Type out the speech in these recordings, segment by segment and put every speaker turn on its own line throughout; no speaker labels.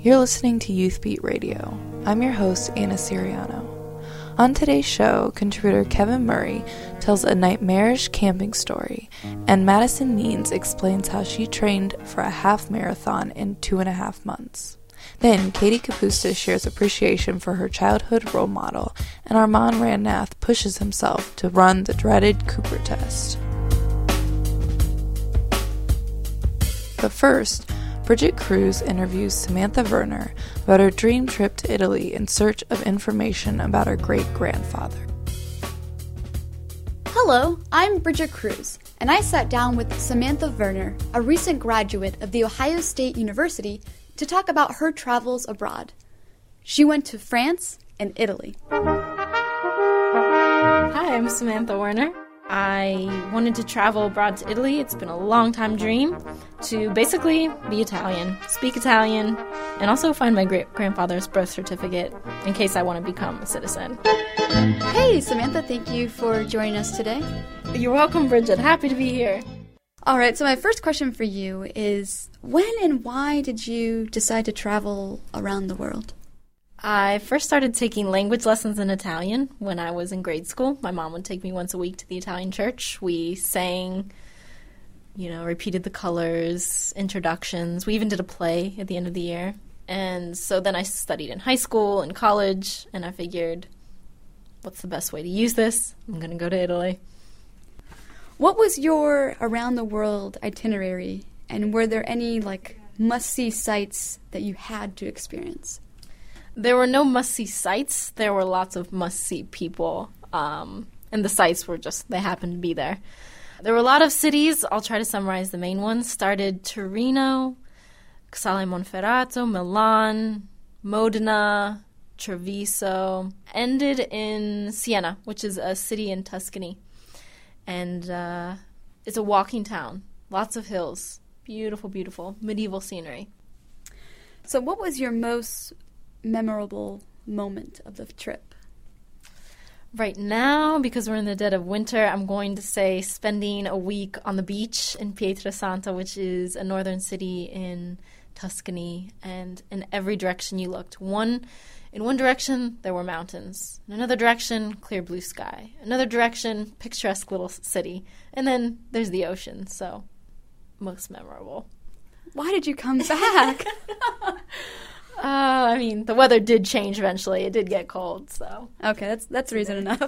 You're listening to Youth Beat Radio. I'm your host, Anna Siriano. On today's show, contributor Kevin Murray tells a nightmarish camping story, and Madison Means explains how she trained for a half marathon in 2.5 months. Then, Katie Kapusta shares appreciation for her childhood role model, and Armand Rannath pushes himself to run the dreaded Cooper test. But first, Bridget Cruz interviews Samantha Werner about her dream trip to Italy in search of information about her great-grandfather.
Hello, I'm Bridget Cruz, and I sat down with Samantha Werner, a recent graduate of The Ohio State University, to talk about her travels abroad. She went to France and Italy.
Hi, I'm Samantha Werner. I wanted to travel abroad to Italy. It's been a long-time dream to basically be Italian, speak Italian, and also find my great-grandfather's birth certificate in case I want to become a citizen.
Hey, Samantha, thank you for joining us today.
You're welcome, Bridget. Happy to be here.
All right, so my first question for you is, when and why did you decide to travel around the world?
I first started taking language lessons in Italian when I was in grade school. My mom would take me once a week to the Italian church. We sang, repeated the colors, introductions. We even did a play at the end of the year. And so then I studied in high school and college, and I figured, what's the best way to use this? I'm going to go to Italy.
What was your around-the-world itinerary, and were there any, must-see sites that you had to experience?
There were no must-see sites. There were lots of must-see people, and the sites were they happened to be there. There were a lot of cities. I'll try to summarize the main ones. Started Torino, Casale Monferrato, Milan, Modena, Treviso. Ended in Siena, which is a city in Tuscany. And it's a walking town. Lots of hills. Beautiful, beautiful medieval scenery.
So what was your most memorable moment of the trip?
Right now, because we're in the dead of winter, I'm going to say spending a week on the beach in Pietrasanta, which is a northern city in Tuscany, and in every direction you looked. In one direction, there were mountains. In another direction, clear blue sky. Another direction, picturesque little city. And then there's the ocean, so most memorable.
Why did you come back?
The weather did change eventually. It did get cold, so.
Okay, that's reason enough.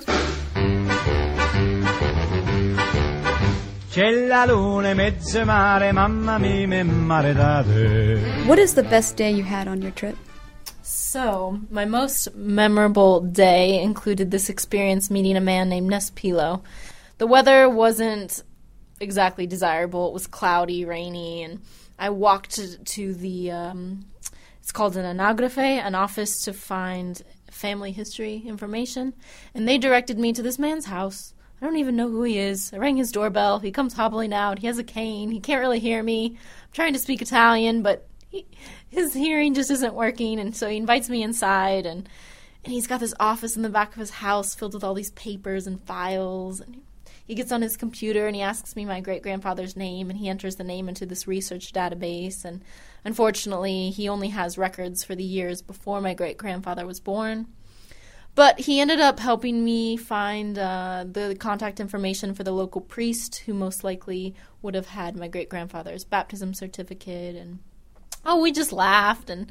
What is the best day you had on your trip?
So, my most memorable day included this experience meeting a man named Nespilo. The weather wasn't exactly desirable. It was cloudy, rainy, and I walked to the, it's called an anagrafe, an office to find family history information, and they directed me to this man's house. I don't even know who he is. I rang his doorbell. He comes hobbling out. He has a cane. He can't really hear me. I'm trying to speak Italian, but his hearing just isn't working, and so he invites me inside, and he's got this office in the back of his house filled with all these papers and files, and he gets on his computer and he asks me my great-grandfather's name, and he enters the name into this research database, and unfortunately he only has records for the years before my great-grandfather was born. But he ended up helping me find the contact information for the local priest who most likely would have had my great-grandfather's baptism certificate, and we just laughed, and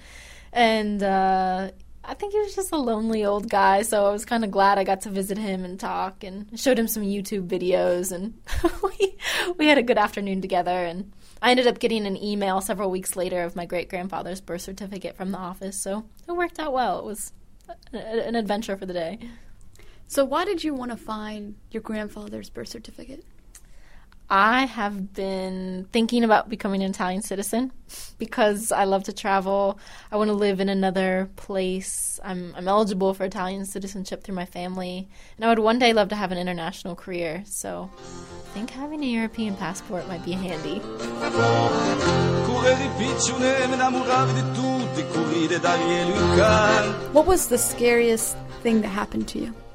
I think he was just a lonely old guy, so I was kind of glad I got to visit him and talk, and showed him some YouTube videos, and we had a good afternoon together, and I ended up getting an email several weeks later of my great-grandfather's birth certificate from the office, so it worked out well. It was an adventure for the day.
So why did you want to find your grandfather's birth certificate?
I have been thinking about becoming an Italian citizen because I love to travel. I want to live in another place. I'm eligible for Italian citizenship through my family, and I would one day love to have an international career. So I think having a European passport might be handy.
What was the scariest thing that happened to you?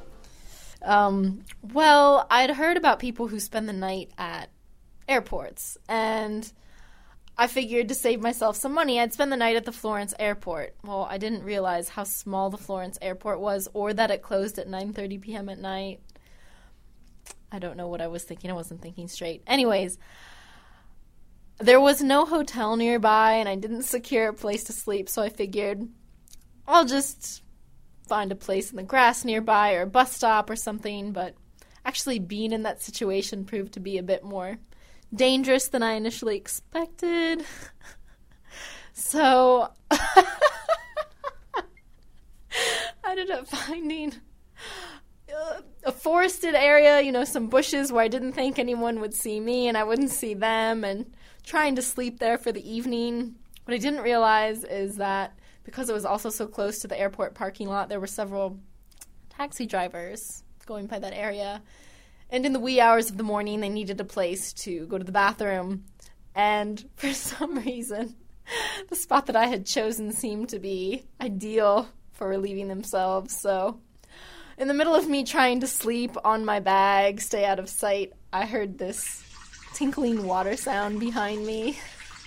Well, I'd heard about people who spend the night at airports, and I figured to save myself some money, I'd spend the night at the Florence airport. Well, I didn't realize how small the Florence airport was or that it closed at 9:30 p.m. at night. I don't know what I was thinking. I wasn't thinking straight. Anyways, there was no hotel nearby, and I didn't secure a place to sleep, so I figured I'll just find a place in the grass nearby or a bus stop or something, but actually being in that situation proved to be a bit more dangerous than I initially expected. So I ended up finding a forested area, some bushes where I didn't think anyone would see me and I wouldn't see them, and trying to sleep there for the evening. What I didn't realize is that because it was also so close to the airport parking lot, there were several taxi drivers going by that area. And in the wee hours of the morning, they needed a place to go to the bathroom. And for some reason, the spot that I had chosen seemed to be ideal for relieving themselves. So in the middle of me trying to sleep on my bag, stay out of sight, I heard this tinkling water sound behind me.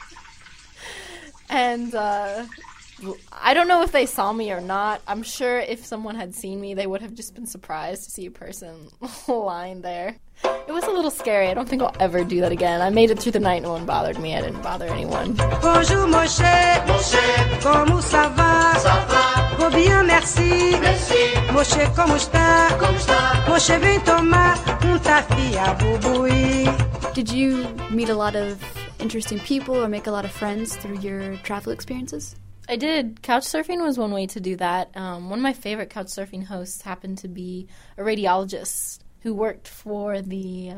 And I don't know if they saw me or not. I'm sure if someone had seen me, they would have just been surprised to see a person lying there. It was a little scary. I don't think I'll ever do that again. I made it through the night. No one bothered me. I didn't bother anyone.
Bonjour, Moshe. Moshe. Comment ça va? Ça va. Oh bien, merci. Merci. Moshe, comment está? Comment está? Moshe, vem tomar tafia bubui.
Did you meet a lot of interesting people or make a lot of friends through your travel experiences?
I did. Couchsurfing was one way to do that. One of my favorite couchsurfing hosts happened to be a radiologist who worked for the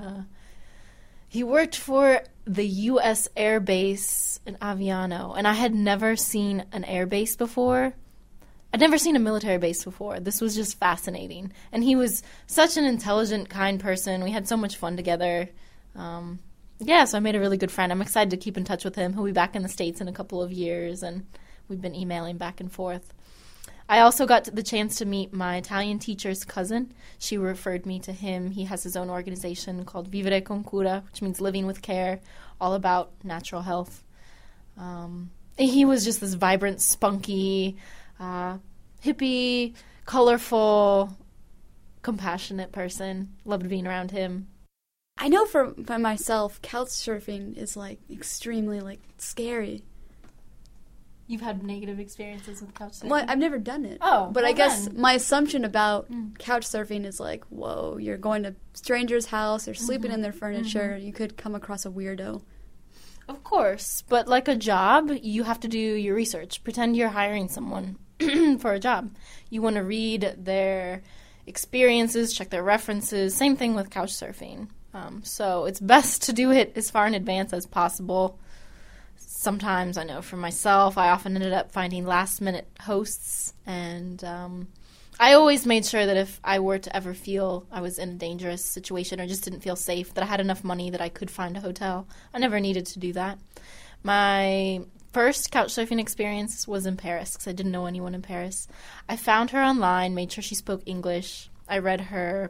U.S. Air Base in Aviano, and I had never seen an air base before. I'd never seen a military base before. This was just fascinating, and he was such an intelligent, kind person. We had so much fun together. So I made a really good friend. I'm excited to keep in touch with him. He'll be back in the States in a couple of years, and we've been emailing back and forth. I also got the chance to meet my Italian teacher's cousin. She referred me to him. He has his own organization called Vivere con Cura, which means living with care, all about natural health. He was just this vibrant, spunky, hippie, colorful, compassionate person. Loved being around him.
I know for myself, couch surfing is extremely scary.
You've had negative experiences with couch surfing?
Well, I've never done it.
Oh,
but
well
I guess
then.
my assumption about couch surfing is whoa, you're going to strangers' house, they're sleeping in their furniture, you could come across a weirdo.
Of course, but like a job, you have to do your research. Pretend you're hiring someone for a job. You want to read their experiences, check their references. Same thing with couch surfing. So it's best to do it as far in advance as possible. Sometimes, I know for myself, I often ended up finding last-minute hosts, and I always made sure that if I were to ever feel I was in a dangerous situation or just didn't feel safe, that I had enough money that I could find a hotel. I never needed to do that. My first couchsurfing experience was in Paris because I didn't know anyone in Paris. I found her online, made sure she spoke English. I read her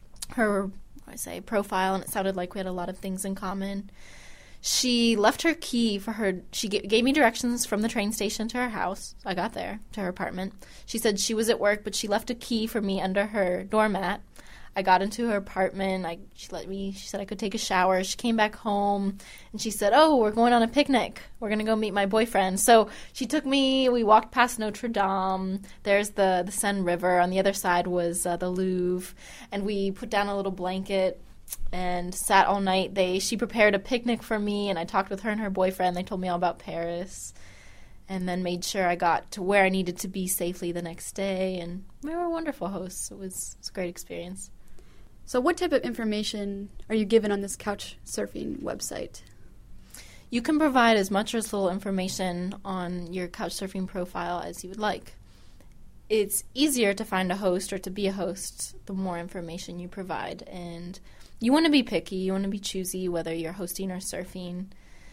profile, and it sounded like we had a lot of things in common. She left her key for her. She gave me directions from the train station to her house. I got there, to her apartment. She said she was at work, but she left a key for me under her doormat. I got into her apartment. She said I could take a shower. She came back home, and she said, oh, we're going on a picnic. We're going to go meet my boyfriend. So she took me. We walked past Notre Dame. There's the Seine River. On the other side was the Louvre. And we put down a little blanket and sat all night. She prepared a picnic for me, and I talked with her and her boyfriend. They told me all about Paris, and then made sure I got to where I needed to be safely the next day. And we were wonderful hosts. It was a great experience.
So what type of information are you given on this couch surfing website?
You can provide as much or as little information on your couch surfing profile as you would like. It's easier to find a host or to be a host the more information you provide. And you want to be picky. You want to be choosy whether you're hosting or surfing.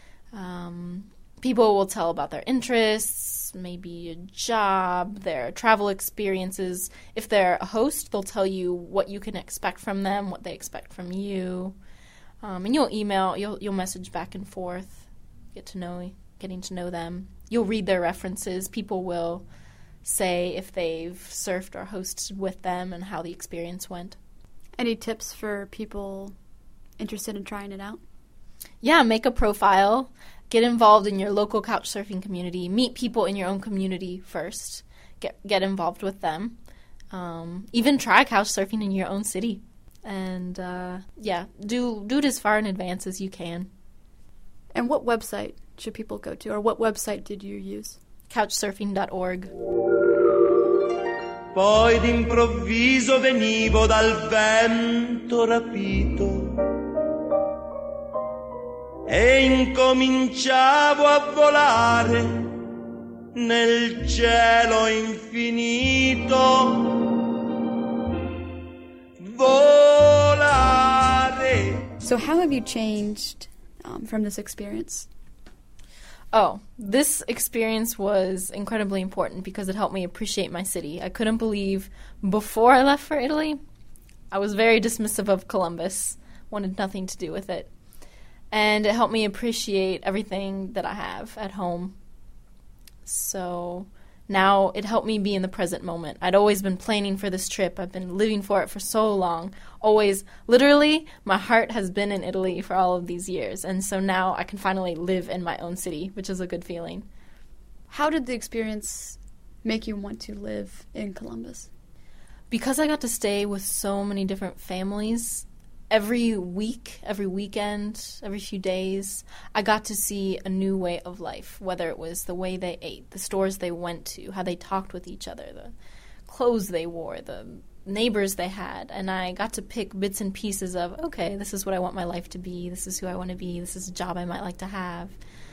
People will tell about their interests, maybe a job, their travel experiences. If they're a host, they'll tell you what you can expect from them, what they expect from you. And you'll message back and forth. getting to know them. You'll read their references. People will say if they've surfed or hosted with them and how the experience went.
Any tips for people interested in trying it out?
Yeah, make a profile. Get involved in your local couch surfing community. Meet people in your own community first. Get involved with them. Even try couch surfing in your own city. And, do it as far in advance as you can.
And what website should people go to? Or what website did you use?
Couchsurfing.org.
Poi d'improvviso venivo dal vento rapito e incominciavo a volare nel cielo infinito. Volare.
So how have you changed from this experience?
Oh, this experience was incredibly important because it helped me appreciate my city. I couldn't believe before I left for Italy, I was very dismissive of Columbus, wanted nothing to do with it. And it helped me appreciate everything that I have at home. So now it helped me be in the present moment. I'd always been planning for this trip. I've been living for it for so long. Always, literally, my heart has been in Italy for all of these years. And so now I can finally live in my own city, which is a good feeling.
How did the experience make you want to live in Columbus?
Because I got to stay with so many different families, every week, every weekend, every few days, I got to see a new way of life, whether it was the way they ate, the stores they went to, how they talked with each other, the clothes they wore, the neighbors they had. And I got to pick bits and pieces of, okay, this is what I want my life to be, this is who I want to be, this is a job I might like to have.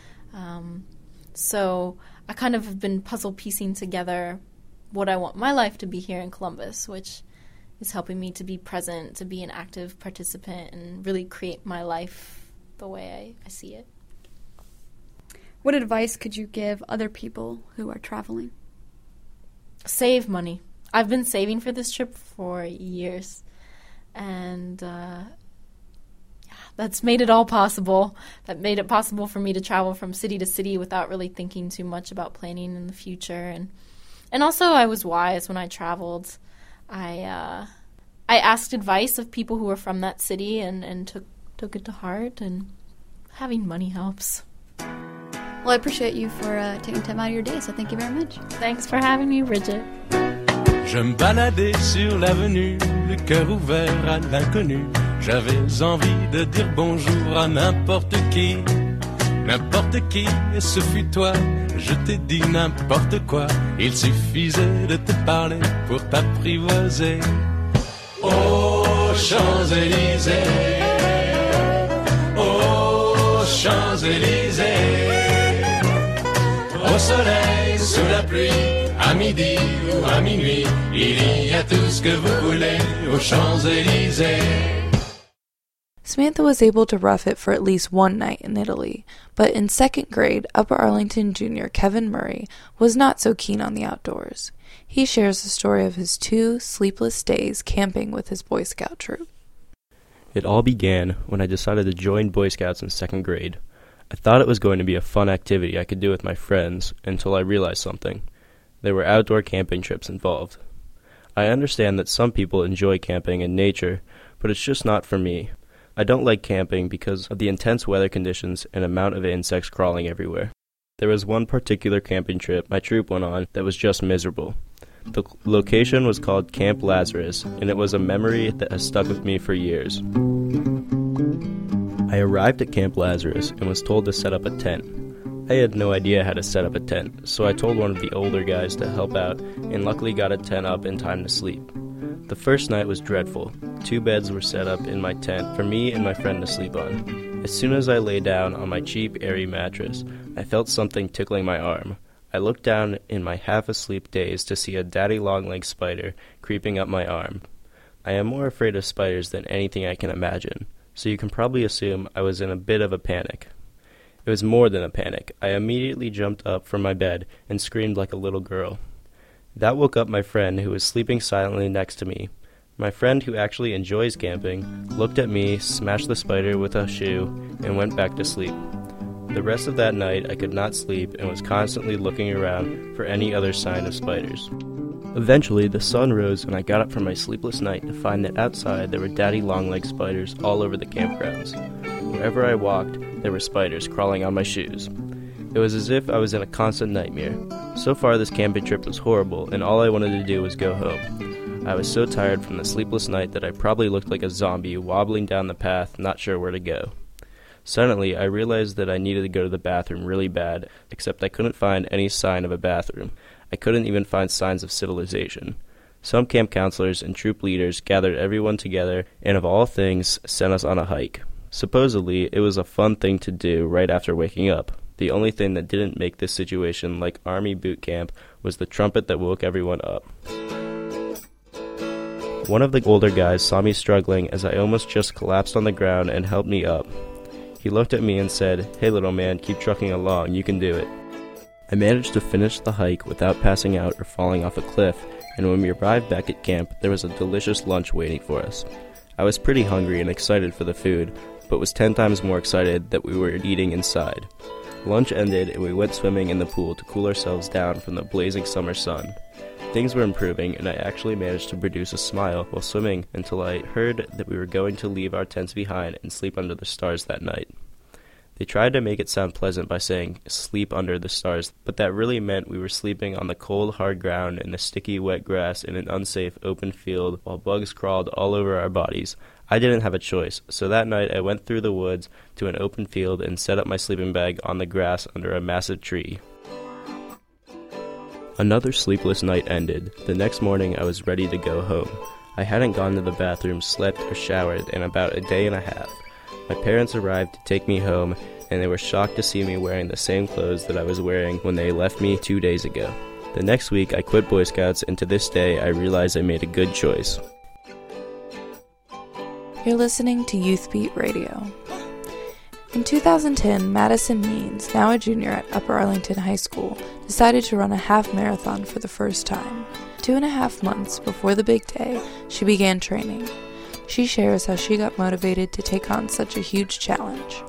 So I kind of have been puzzle piecing together what I want my life to be here in Columbus, which is helping me to be present, to be an active participant, and really create my life the way I see it.
What advice could you give other people who are traveling?
Save money. I've been saving for this trip for years, and that's made it all possible. That made it possible for me to travel from city to city without really thinking too much about planning in the future. And also I was wise when I traveled. I asked advice of people who were from that city and took it to heart, and having money helps.
Well, I appreciate you for taking time out of your day, so thank you very much.
Thanks for having me, Bridget.
Je me baladais sur l'avenue, le cœur ouvert à l'inconnu. J'avais envie de dire bonjour à n'importe qui, et ce fut toi. Je t'ai dit n'importe quoi, il suffisait de te parler pour t'apprivoiser. Aux Champs-Élysées, aux Champs-Élysées, au soleil, sous la pluie, à midi ou à minuit, il y a tout ce que vous voulez aux Champs-Élysées.
Samantha was able to rough it for at least one night in Italy, but in second grade, Upper Arlington Jr. Kevin Murray was not so keen on the outdoors. He shares the story of his 2 sleepless days camping with his Boy Scout troop.
It all began when I decided to join Boy Scouts in second grade. I thought it was going to be a fun activity I could do with my friends until I realized something. There were outdoor camping trips involved. I understand that some people enjoy camping in nature, but it's just not for me. I don't like camping because of the intense weather conditions and amount of insects crawling everywhere. There was one particular camping trip my troop went on that was just miserable. The location was called Camp Lazarus, and it was a memory that has stuck with me for years. I arrived at Camp Lazarus and was told to set up a tent. I had no idea how to set up a tent, so I told one of the older guys to help out and luckily got a tent up in time to sleep. The first night was dreadful. 2 beds were set up in my tent for me and my friend to sleep on. As soon as I lay down on my cheap, airy mattress, I felt something tickling my arm. I looked down in my half-asleep daze to see a daddy long-legged spider creeping up my arm. I am more afraid of spiders than anything I can imagine, so you can probably assume I was in a bit of a panic. It was more than a panic. I immediately jumped up from my bed and screamed like a little girl. That woke up my friend, who was sleeping silently next to me. My friend, who actually enjoys camping, looked at me, smashed the spider with a shoe, and went back to sleep. The rest of that night, I could not sleep and was constantly looking around for any other sign of spiders. Eventually, the sun rose and I got up from my sleepless night to find that outside there were daddy long-legged spiders all over the campgrounds. Wherever I walked, there were spiders crawling on my shoes. It was as if I was in a constant nightmare. So far, this camping trip was horrible, and all I wanted to do was go home. I was so tired from the sleepless night that I probably looked like a zombie wobbling down the path, not sure where to go. Suddenly, I realized that I needed to go to the bathroom really bad, except I couldn't find any sign of a bathroom. I couldn't even find signs of civilization. Some camp counselors and troop leaders gathered everyone together and, of all things, sent us on a hike. Supposedly, it was a fun thing to do right after waking up. The only thing that didn't make this situation like Army boot camp was the trumpet that woke everyone up. One of the older guys saw me struggling as I almost just collapsed on the ground and helped me up. He looked at me and said, "Hey little man, keep trucking along, you can do it." I managed to finish the hike without passing out or falling off a cliff, and when we arrived back at camp, there was a delicious lunch waiting for us. I was pretty hungry and excited for the food, but was 10 times more excited that we were eating inside. Lunch ended and we went swimming in the pool to cool ourselves down from the blazing summer sun. Things were improving and I actually managed to produce a smile while swimming until I heard that we were going to leave our tents behind and sleep under the stars that night. They tried to make it sound pleasant by saying, "sleep under the stars," but that really meant we were sleeping on the cold, hard ground in the sticky, wet grass in an unsafe, open field while bugs crawled all over our bodies. I didn't have a choice, so that night I went through the woods to an open field and set up my sleeping bag on the grass under a massive tree. Another sleepless night ended. The next morning I was ready to go home. I hadn't gone to the bathroom, slept, or showered in about a day and a half. My parents arrived to take me home, and they were shocked to see me wearing the same clothes that I was wearing when they left me 2 days ago. The next week, I quit Boy Scouts, and to this day, I realize I made a good choice.
You're listening to Youth Beat Radio. In 2010, Madison Means, now a junior at Upper Arlington High School, decided to run a half marathon for the first time. 2.5 months before the big day, she began training. She shares how she got motivated to take on such a huge challenge.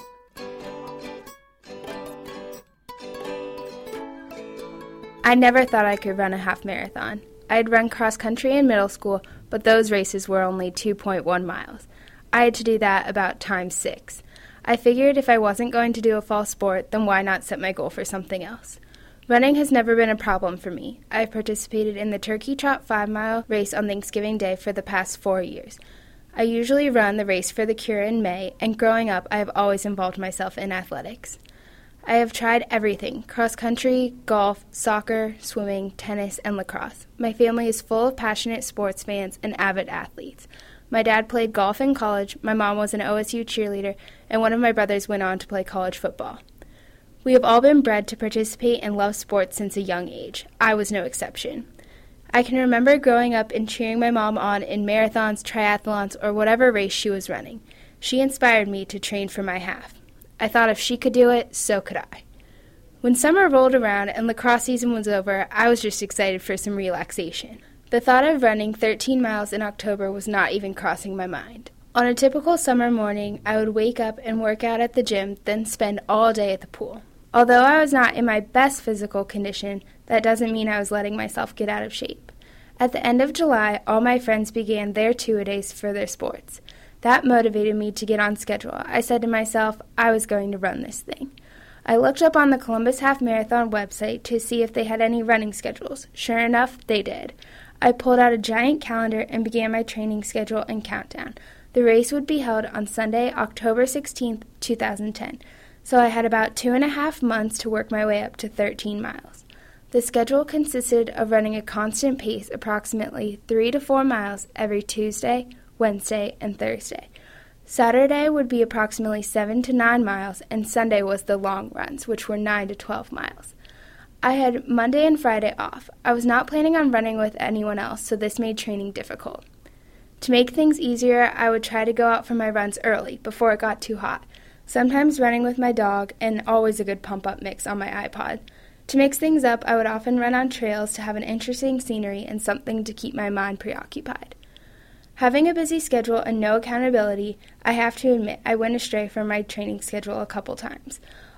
I never thought I could run a half marathon. I had run cross country in middle school, but those races were only 2.1 miles. I had to do that about times 6. I figured if I wasn't going to do a fall sport, then why not set my goal for something else? Running has never been a problem for me. I've participated in the Turkey Trot 5-mile race on Thanksgiving Day for the past 4 years. I usually run the Race for the Cure in May, and growing up, I have always involved myself in athletics. I have tried everything: cross-country, golf, soccer, swimming, tennis, and lacrosse. My family is full of passionate sports fans and avid athletes. My dad played golf in college, my mom was an OSU cheerleader, and one of my brothers went on to play college football. We have all been bred to participate and love sports since a young age. I was no exception. I can remember growing up and cheering my mom on in marathons, triathlons, or whatever race she was running. She inspired me to train for my half. I thought if she could do it, so could I. When summer rolled around and lacrosse season was over, I was just excited for some relaxation. The thought of running 13 miles in October was not even crossing my mind. On a typical summer morning, I would wake up and work out at the gym, then spend all day at the pool. Although I was not in my best physical condition, that doesn't mean I was letting myself get out of shape. At the end of July, all my friends began their two-a-days for their sports. That motivated me to get on schedule. I said to myself, I was going to run this thing. I looked up on the Columbus Half Marathon website to see if they had any running schedules. Sure enough, they did. I pulled out a giant calendar and began my training schedule and countdown. The race would be held on Sunday, October 16th, 2010. So I had about 2.5 months to work my way up to 13 miles. The schedule consisted of running a constant pace, approximately 3 to 4 miles every Tuesday, Wednesday, and Thursday. Saturday would be approximately 7 to 9 miles, and Sunday was the long runs, which were 9 to 12 miles. I had Monday and Friday off. I was not planning on running with anyone else, so this made training difficult. To make things easier, I would try to go out for my runs early, before it got too hot. Sometimes running with my dog, and always a good pump-up mix on my iPod. To mix things up, I would often run on trails to have an interesting scenery and something to keep my mind preoccupied. Having a busy schedule and no accountability, I have to admit I went astray from my training schedule a couple times.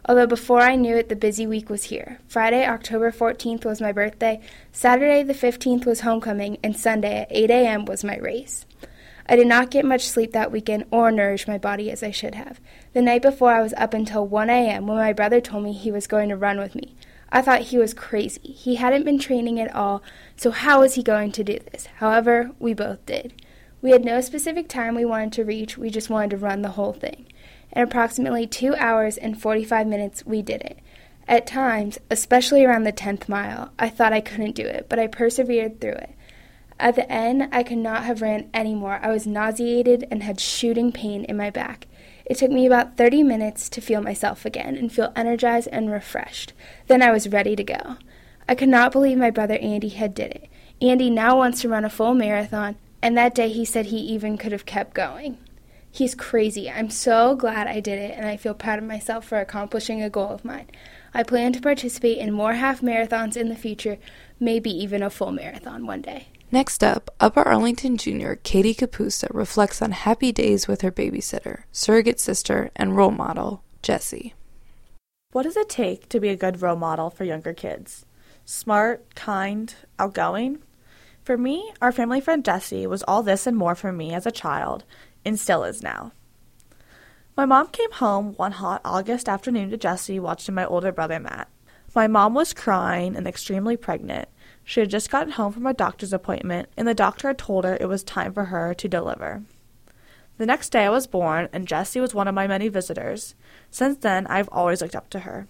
Although before I knew it, the busy week was here. Friday, October 14th was my birthday, Saturday the 15th was homecoming, and Sunday at 8 a.m. was my race. I did not get much sleep that weekend or nourish my body as I should have. The night before, I was up until 1 a.m. when my brother told me he was going to run with me. I thought he was crazy. He hadn't been training at all, so how was he going to do this? However, we both did. We had no specific time we wanted to reach, we just wanted to run the whole thing. In approximately 2 hours and 45 minutes, we did it. At times, especially around the 10th mile, I thought I couldn't do it, but I persevered through it. At the end, I could not have ran anymore. I was nauseated and had shooting pain in my back. It took me about 30 minutes to feel myself again and feel energized and refreshed. Then I was ready to go. I could not believe my brother Andy had did it. Andy now wants to run a full marathon, and that day he said he even could have kept going. He's crazy. I'm so glad I did it, and I feel proud of myself for accomplishing a goal of mine. I plan to participate in more half marathons in the future, maybe even a full marathon one day.
Next up, Upper Arlington Jr. Katie Capusta reflects on happy days with her babysitter, surrogate sister, and role model, Jessie.
What does it take to be a good role model for younger kids? Smart, kind, outgoing? For me, our family friend Jessie was all this and more for me as a child, and still is now. My mom came home one hot August afternoon to Jessie watching my older brother Matt. My mom was crying and extremely pregnant. She had just gotten home from a doctor's appointment, and the doctor had told her it was time for her to deliver. The next day I was born, and Jessie was one of my many visitors. Since then, I've always looked up to her.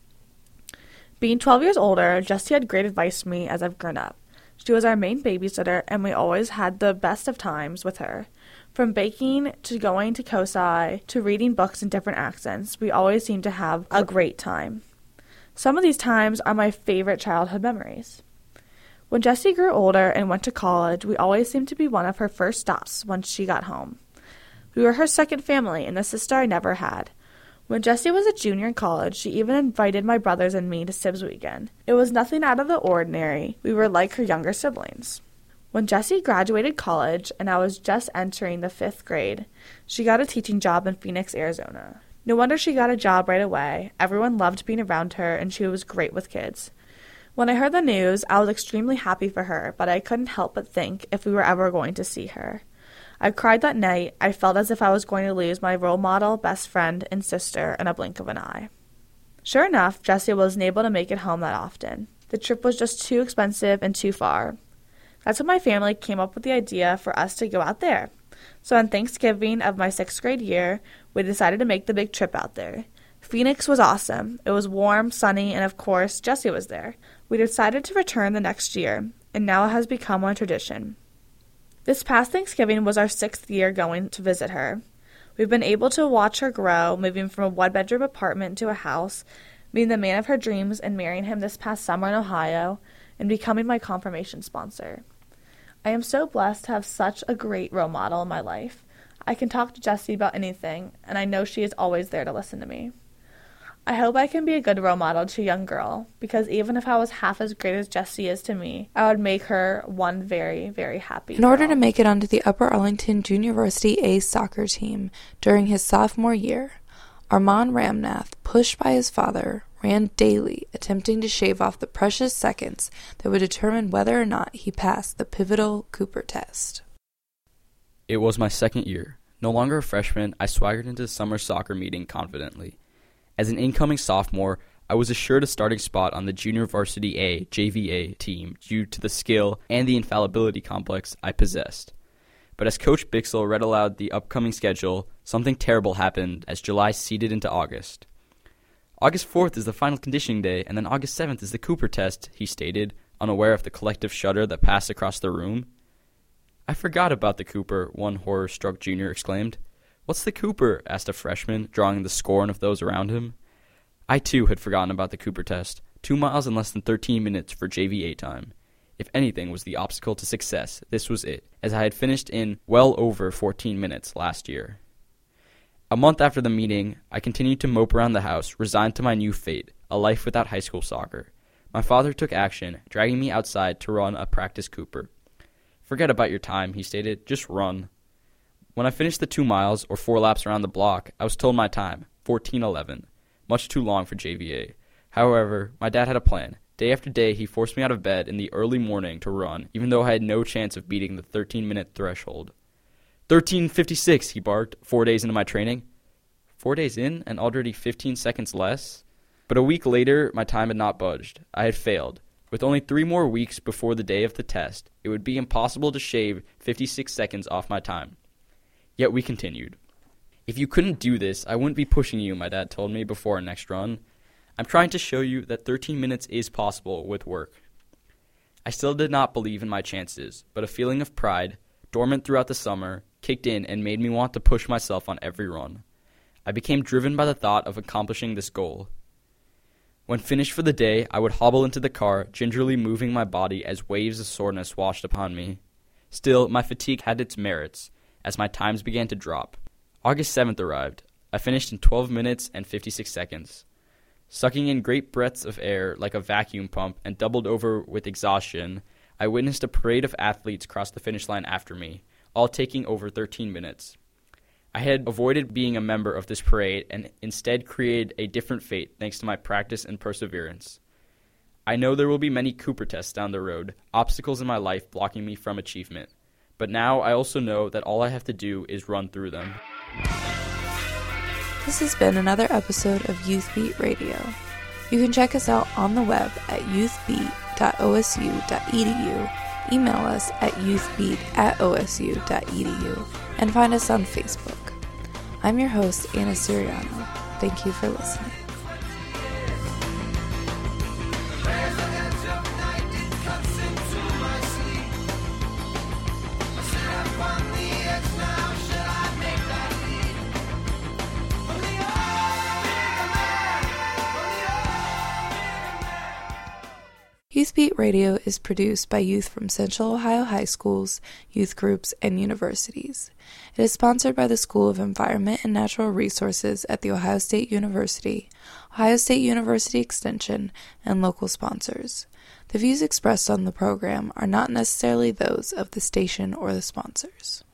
Being 12 years older, Jessie had great advice for me as I've grown up. She was our main babysitter, and we always had the best of times with her. From baking to going to COSI to reading books in different accents, we always seemed to have a great time. Some of these times are my favorite childhood memories. When Jessie grew older and went to college, we always seemed to be one of her first stops once she got home. We were her second family and the sister I never had. When Jessie was a junior in college, she even invited my brothers and me to Sibs weekend. It was nothing out of the ordinary. We were like her younger siblings. When Jessie graduated college and I was just entering the 5th grade, she got a teaching job in Phoenix, Arizona. No wonder she got a job right away. Everyone loved being around her and she was great with kids. When I heard the news, I was extremely happy for her, but I couldn't help but think if we were ever going to see her. I cried that night. I felt as if I was going to lose my role model, best friend, and sister in a blink of an eye. Sure enough, Jessie wasn't able to make it home that often. The trip was just too expensive and too far. That's when my family came up with the idea for us to go out there. So on Thanksgiving of my 6th grade year, we decided to make the big trip out there. Phoenix was awesome. It was warm, sunny, and of course, Jessie was there. We decided to return the next year, and now it has become a tradition. This past Thanksgiving was our 6th year going to visit her. We've been able to watch her grow, moving from a one-bedroom apartment to a house, meeting the man of her dreams and marrying him this past summer in Ohio, and becoming my confirmation sponsor. I am so blessed to have such a great role model in my life. I can talk to Jessie about anything, and I know she is always there to listen to me. I hope I can be a good role model to a young girl, because even if I was half as great as Jessie is to me, I would make her one very, very happy
In order
girl.
to make it onto the Upper Arlington Junior Varsity A soccer team during his sophomore year, Armand Ramnath, pushed by his father, ran daily, attempting to shave off the precious seconds that would determine whether or not he passed the pivotal Cooper test.
It was my 2nd year. No longer a freshman, I swaggered into the summer soccer meeting confidently. As an incoming sophomore, I was assured a starting spot on the Junior Varsity A JVA team due to the skill and the infallibility complex I possessed. But as Coach Bixel read aloud the upcoming schedule, something terrible happened as July seeded into August. August 4th is the final conditioning day, and then August 7th is the Cooper test, he stated, unaware of the collective shudder that passed across the room. I forgot about the Cooper, one horror-struck junior exclaimed. What's the Cooper? Asked a freshman, drawing the scorn of those around him. I, too, had forgotten about the Cooper test. 2 miles in less than 13 minutes for JVA time. If anything was the obstacle to success, this was it, as I had finished in well over 14 minutes last year. A month after the meeting, I continued to mope around the house, resigned to my new fate, a life without high school soccer. My father took action, dragging me outside to run a practice Cooper. Forget about your time, he stated, just run. When I finished the 2 miles, or 4 laps around the block, I was told my time, 14:11. much too long for JVA. However, my dad had a plan. Day after day, he forced me out of bed in the early morning to run, even though I had no chance of beating the 13-minute threshold. 13:56, he barked, 4 days into my training. 4 days in and already 15 seconds less? But a week later, my time had not budged. I had failed. With only 3 more weeks before the day of the test, it would be impossible to shave 56 seconds off my time. Yet we continued. If you couldn't do this, I wouldn't be pushing you, my dad told me before our next run. I'm trying to show you that 13 minutes is possible with work. I still did not believe in my chances, but a feeling of pride, dormant throughout the summer, kicked in and made me want to push myself on every run. I became driven by the thought of accomplishing this goal. When finished for the day, I would hobble into the car, gingerly moving my body as waves of soreness washed upon me. Still, my fatigue had its merits, as my times began to drop. August 7th arrived. I finished in 12 minutes and 56 seconds. Sucking in great breaths of air like a vacuum pump and doubled over with exhaustion, I witnessed a parade of athletes cross the finish line after me, all taking over 13 minutes. I had avoided being a member of this parade and instead created a different fate thanks to my practice and perseverance. I know there will be many Cooper tests down the road, obstacles in my life blocking me from achievement. But now I also know that all I have to do is run through them.
This has been another episode of Youth Beat Radio. You can check us out on the web at youthbeat.osu.edu, email us at youthbeat@osu.edu, and find us on Facebook. I'm your host, Anna Siriano. Thank you for listening. Youth Beat Radio is produced by youth from Central Ohio high schools, youth groups, and universities. It is sponsored by the School of Environment and Natural Resources at The Ohio State University, Ohio State University Extension, and local sponsors. The views expressed on the program are not necessarily those of the station or the sponsors.